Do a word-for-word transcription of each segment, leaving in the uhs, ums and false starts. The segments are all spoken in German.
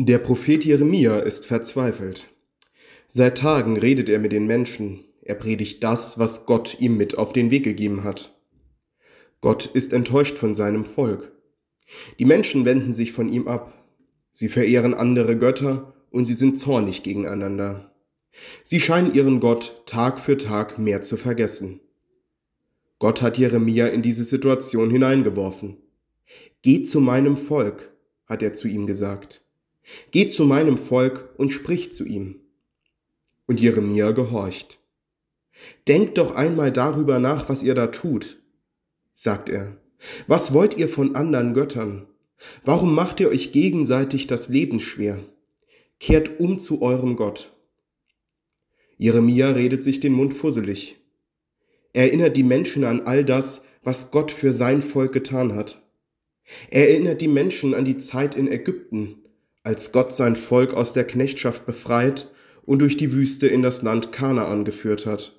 Der Prophet Jeremia ist verzweifelt. Seit Tagen redet er mit den Menschen. Er predigt das, was Gott ihm mit auf den Weg gegeben hat. Gott ist enttäuscht von seinem Volk. Die Menschen wenden sich von ihm ab. Sie verehren andere Götter und sie sind zornig gegeneinander. Sie scheinen ihren Gott Tag für Tag mehr zu vergessen. Gott hat Jeremia in diese Situation hineingeworfen. Geht zu meinem Volk, hat er zu ihm gesagt. Geht zu meinem Volk und spricht zu ihm. Und Jeremia gehorcht. Denkt doch einmal darüber nach, was ihr da tut, sagt er. Was wollt ihr von anderen Göttern? Warum macht ihr euch gegenseitig das Leben schwer? Kehrt um zu eurem Gott. Jeremia redet sich den Mund fusselig. Er erinnert die Menschen an all das, was Gott für sein Volk getan hat. Er erinnert die Menschen an die Zeit in Ägypten, als Gott sein Volk aus der Knechtschaft befreit und durch die Wüste in das Land Kanaan geführt hat.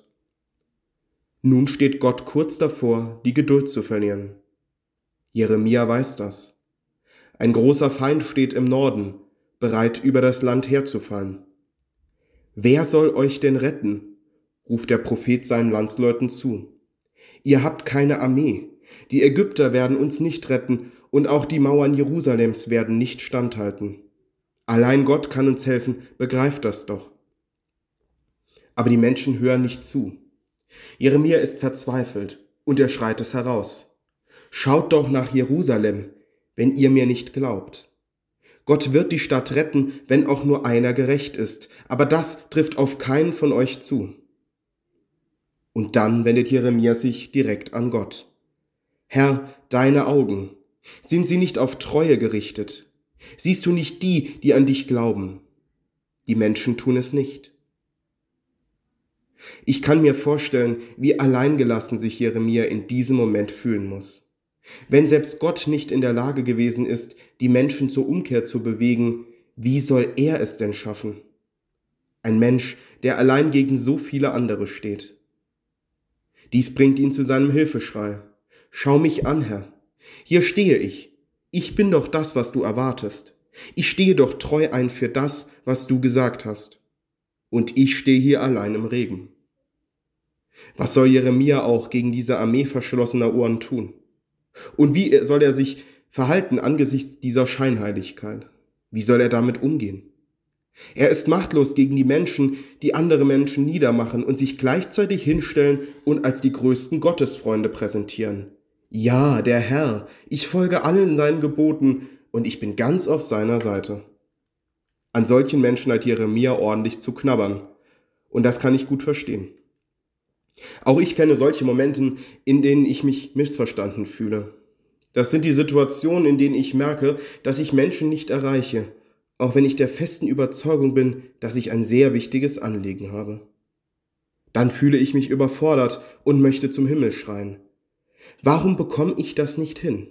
Nun steht Gott kurz davor, die Geduld zu verlieren. Jeremia weiß das. Ein großer Feind steht im Norden, bereit über das Land herzufallen. Wer soll euch denn retten? Ruft der Prophet seinen Landsleuten zu. Ihr habt keine Armee, die Ägypter werden uns nicht retten und auch die Mauern Jerusalems werden nicht standhalten. Allein Gott kann uns helfen, begreift das doch. Aber die Menschen hören nicht zu. Jeremia ist verzweifelt und er schreit es heraus. Schaut doch nach Jerusalem, wenn ihr mir nicht glaubt. Gott wird die Stadt retten, wenn auch nur einer gerecht ist, aber das trifft auf keinen von euch zu. Und dann wendet Jeremia sich direkt an Gott. Herr, deine Augen, sind sie nicht auf Treue gerichtet? Siehst du nicht die, die an dich glauben? Die Menschen tun es nicht. Ich kann mir vorstellen, wie alleingelassen sich Jeremia in diesem Moment fühlen muss. Wenn selbst Gott nicht in der Lage gewesen ist, die Menschen zur Umkehr zu bewegen, wie soll er es denn schaffen? Ein Mensch, der allein gegen so viele andere steht. Dies bringt ihn zu seinem Hilfeschrei. Schau mich an, Herr. Hier stehe ich. Ich bin doch das, was du erwartest. Ich stehe doch treu ein für das, was du gesagt hast. Und ich stehe hier allein im Regen. Was soll Jeremia auch gegen diese Armee verschlossener Ohren tun? Und wie soll er sich verhalten angesichts dieser Scheinheiligkeit? Wie soll er damit umgehen? Er ist machtlos gegen die Menschen, die andere Menschen niedermachen und sich gleichzeitig hinstellen und als die größten Gottesfreunde präsentieren. Ja, der Herr, ich folge allen seinen Geboten und ich bin ganz auf seiner Seite. An solchen Menschen hat Jeremia ordentlich zu knabbern. Und das kann ich gut verstehen. Auch ich kenne solche Momente, in denen ich mich missverstanden fühle. Das sind die Situationen, in denen ich merke, dass ich Menschen nicht erreiche, auch wenn ich der festen Überzeugung bin, dass ich ein sehr wichtiges Anliegen habe. Dann fühle ich mich überfordert und möchte zum Himmel schreien. Warum bekomme ich das nicht hin?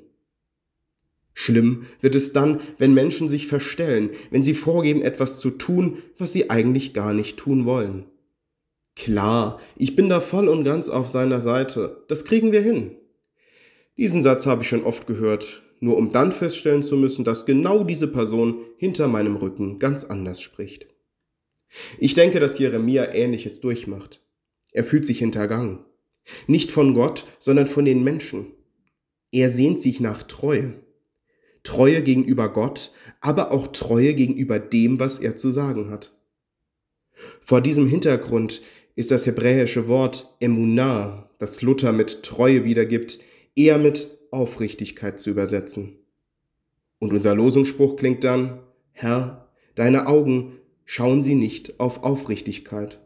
Schlimm wird es dann, wenn Menschen sich verstellen, wenn sie vorgeben, etwas zu tun, was sie eigentlich gar nicht tun wollen. Klar, ich bin da voll und ganz auf seiner Seite. Das kriegen wir hin. Diesen Satz habe ich schon oft gehört, nur um dann feststellen zu müssen, dass genau diese Person hinter meinem Rücken ganz anders spricht. Ich denke, dass Jeremia Ähnliches durchmacht. Er fühlt sich hintergangen. Nicht von Gott, sondern von den Menschen. Er sehnt sich nach Treue. Treue gegenüber Gott, aber auch Treue gegenüber dem, was er zu sagen hat. Vor diesem Hintergrund ist das hebräische Wort Emunah, das Luther mit Treue wiedergibt, eher mit Aufrichtigkeit zu übersetzen. Und unser Losungsspruch klingt dann: Herr, deine Augen schauen sie nicht auf Aufrichtigkeit.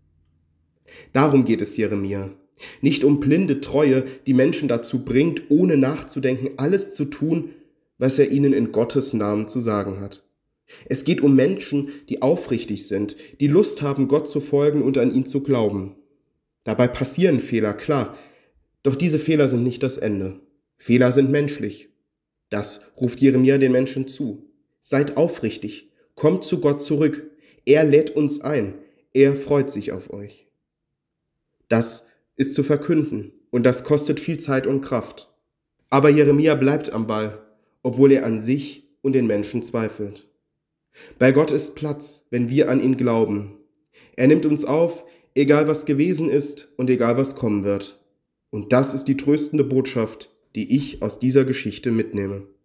Darum geht es Jeremia. Nicht um blinde Treue, die Menschen dazu bringt, ohne nachzudenken, alles zu tun, was er ihnen in Gottes Namen zu sagen hat. Es geht um Menschen, die aufrichtig sind, die Lust haben, Gott zu folgen und an ihn zu glauben. Dabei passieren Fehler, klar, doch diese Fehler sind nicht das Ende. Fehler sind menschlich. Das ruft Jeremia den Menschen zu. Seid aufrichtig, kommt zu Gott zurück. Er lädt uns ein, er freut sich auf euch. Das ist zu verkünden und das kostet viel Zeit und Kraft. Aber Jeremia bleibt am Ball, obwohl er an sich und den Menschen zweifelt. Bei Gott ist Platz, wenn wir an ihn glauben. Er nimmt uns auf, egal was gewesen ist und egal was kommen wird. Und das ist die tröstende Botschaft, die ich aus dieser Geschichte mitnehme.